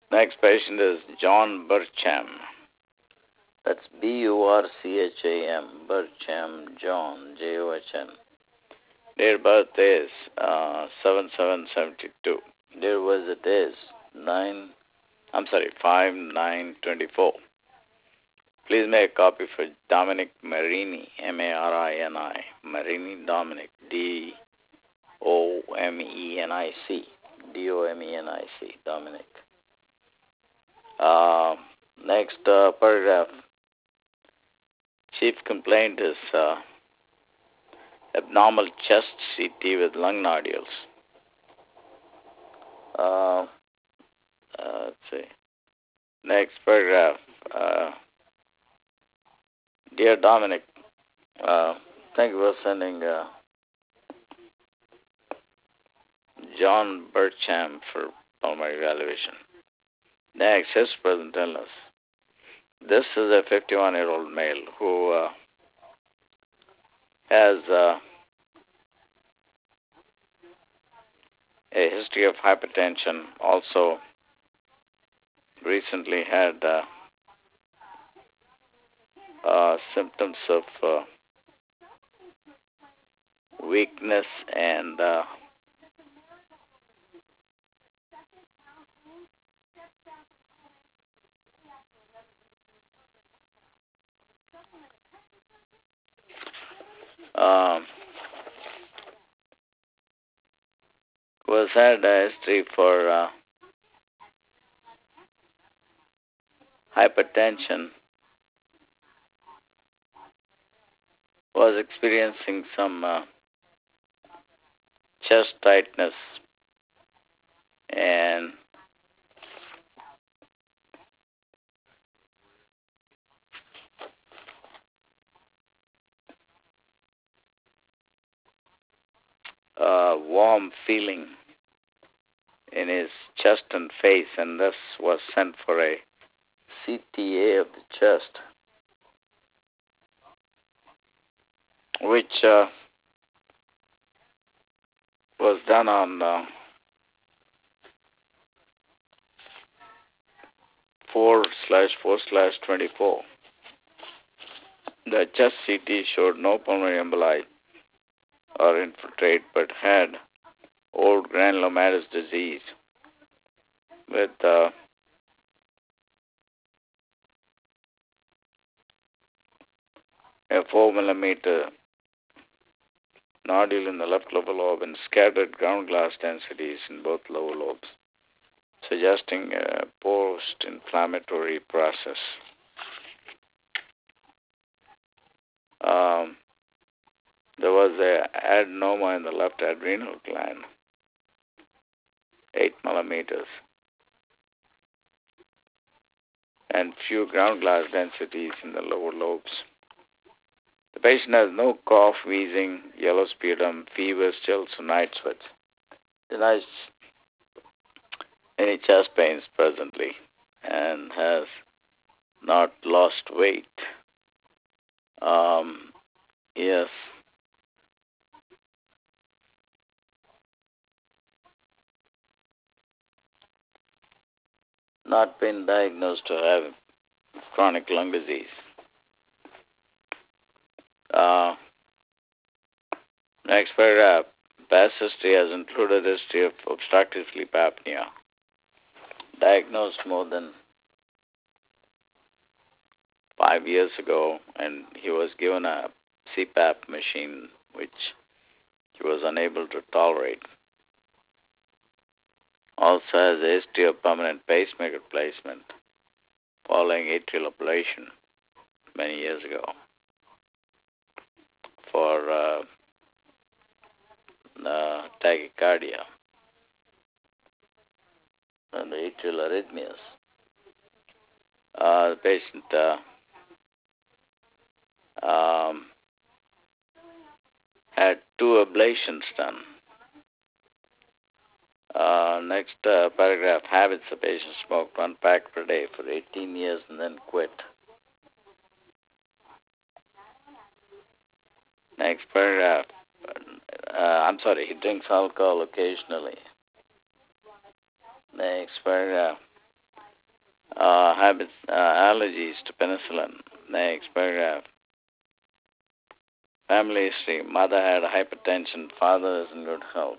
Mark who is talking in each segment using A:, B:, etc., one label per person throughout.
A: Next patient is John Burcham. That's Burcham, Burcham, John, John. Date of birth is 7772. Date of visit is 5/9/24. Please make a copy for Dominic Marini, Marini, Marini Dominic, Domenic, Domenic, Dominic. Next paragraph. Chief complaint is abnormal chest CT with lung nodules. Let's see. Next paragraph. Dear Dominic, thank you for sending John Burcham for pulmonary evaluation. Next, his present illness. This is a 51-year-old male who has a history of hypertension. Also, recently had symptoms of weakness and was had a history for hypertension, was experiencing some chest tightness and warm feeling in his chest and face, and thus was sent for a CTA of the chest, which was done on 4/4/24. The chest CT showed no pulmonary emboli or infiltrate, but had old granulomatous disease with a 4 millimeter nodule in the left lower lobe and scattered ground glass densities in both lower lobes, suggesting a post-inflammatory process. There was an adenoma in the left adrenal gland, 8 millimeters, and few ground glass densities in the lower lobes. The patient has no cough, wheezing, yellow sputum, fever, chills, or night sweats. Denies any chest pains presently and has not lost weight. Yes. Not been diagnosed to have chronic lung disease. Next paragraph. Past history has included history of obstructive sleep apnea. Diagnosed more than 5 years ago, and he was given a CPAP machine which he was unable to tolerate. Also has a history of permanent pacemaker placement following atrial ablation many years ago for tachycardia and atrial arrhythmias. The patient had 2 ablations done. Next paragraph, habits. The patient smoked 1 pack per day for 18 years and then quit. Next paragraph, he drinks alcohol occasionally. Next paragraph, allergies to penicillin. Next paragraph. Family history. Mother had hypertension. Father is in good health.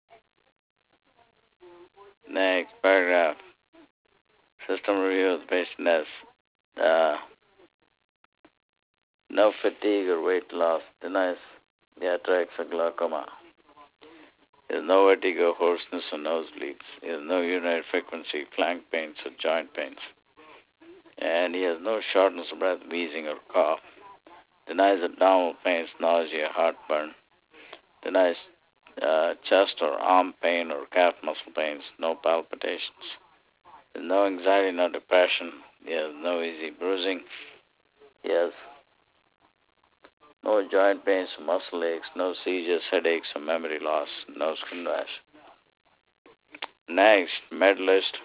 A: Next paragraph. System review of the patient has no fatigue or weight loss. Denies the attacks of glaucoma. He has no vertigo, hoarseness, or nosebleeds. He has no urinary frequency, flank pains, or joint pains. And he has no shortness of breath, wheezing, or cough. Denies abdominal pains, nausea, heartburn. Denies chest or arm pain or calf muscle pains. No palpitations. There's no anxiety, no depression. He has no easy bruising. He has no joint pains, muscle aches, no seizures, headaches, or memory loss, no skin rash. Next, med list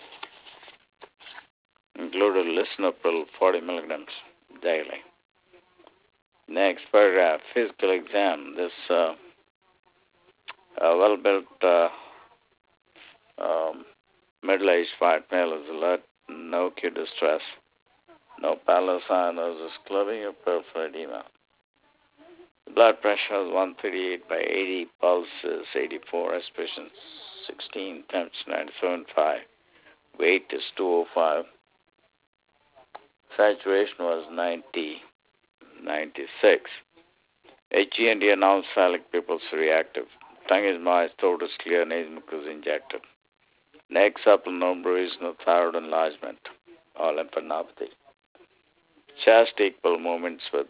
A: included lisinopril 40 milligrams daily. Next paragraph, physical exam. This well-built middle-aged white male is alert, no acute distress, no pallor, cyanosis, clubbing, or peripheral edema. Blood pressure is 138 by 80, pulse is 84, respiration 16, temperature 97.5, weight is 205, saturation was 96. HG&D announced phallic pupils reactive. Tongue is moist, throat is clear, nasal is injected. Neck supple, no bruise, no thyroid enlargement or lymphadenopathy. Chest equal movements with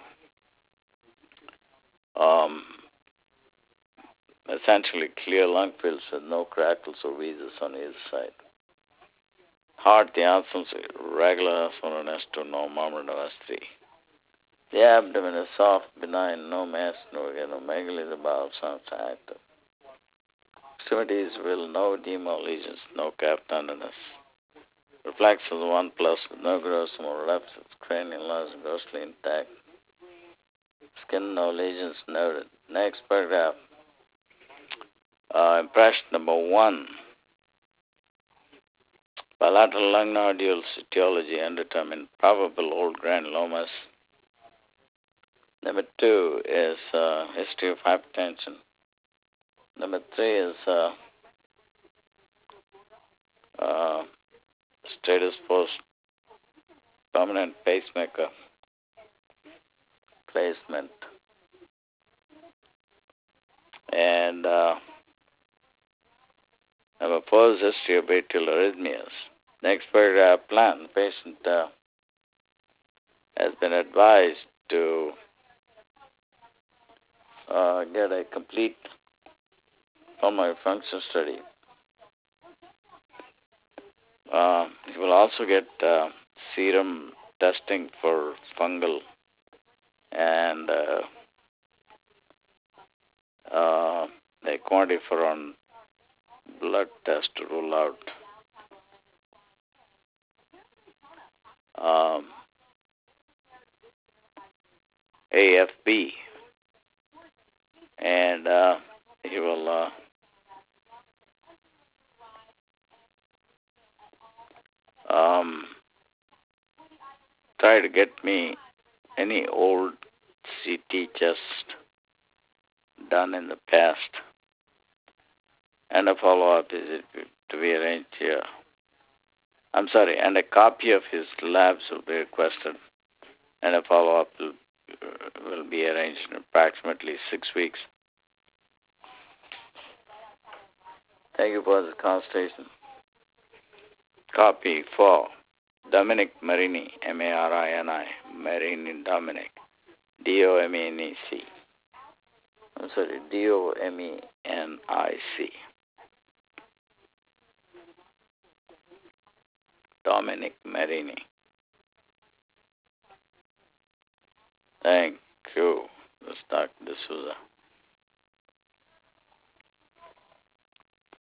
A: essentially clear lung fills with no crackles or wheezes on either side. Heart, the absence of regular S1 and S2, no murmur, no S3. The abdomen is soft, benign, no mass, no megaly, the bowel sounds active. Extremities will no edema lesions, no calf tenderness. Reflexes 1+, with no gross or left, cranial loss, grossly intact. Skin, no lesions noted. Next paragraph. Impression number 1. Bilateral lung nodules etiology undetermined, probable old granulomas. Number 2 is history of hypertension. Number 3 is status post dominant pacemaker placement. And number 4 is history of atrial arrhythmias. Next paragraph, plan. The patient has been advised to get a complete pulmonary function study. He will also get serum testing for fungal and a quantiferon blood test to rule out AFB, and he will try to get me any old CT test done in the past, and a follow-up is to be arranged here. I'm sorry, and a copy of his labs will be requested, and a follow-up will be arranged in approximately 6 weeks. Thank you for the consultation. Copy for Dominic Marini, Marini, Marini Dominic, D-O-M-E-N-E-C. I'm sorry, D-O-M-E-N-I-C. Dominic Marini. Thank you, Mr. Dr. D'Souza.